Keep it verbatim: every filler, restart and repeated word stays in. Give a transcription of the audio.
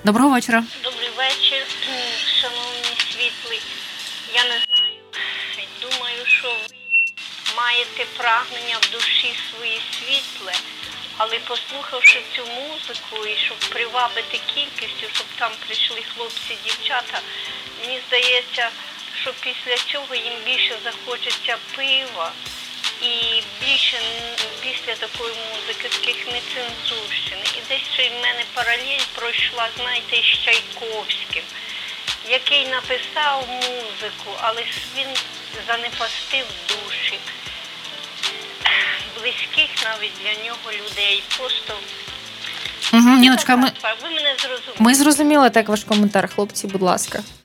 Доброго вечора. Добрий вечір, шановні світлі. Я не знаю, думаю, що ви маєте прагнення в душі свої світле, але послухавши цю музику і щоб привабити кількістю, щоб там прийшли хлопці, дівчата, мені здається, що після цього їм більше захочеться пива і більше після такої музики, таких нецензурщин. І десь ще в мене паралель пройшла, знаєте, з Чайковським, який написав музику, але ж він занепастив душі близьких навіть для нього людей. Просто угу, Ніночка, ми... ви мене зрозуміли. Ми зрозуміли так ваш коментар, хлопці, будь ласка.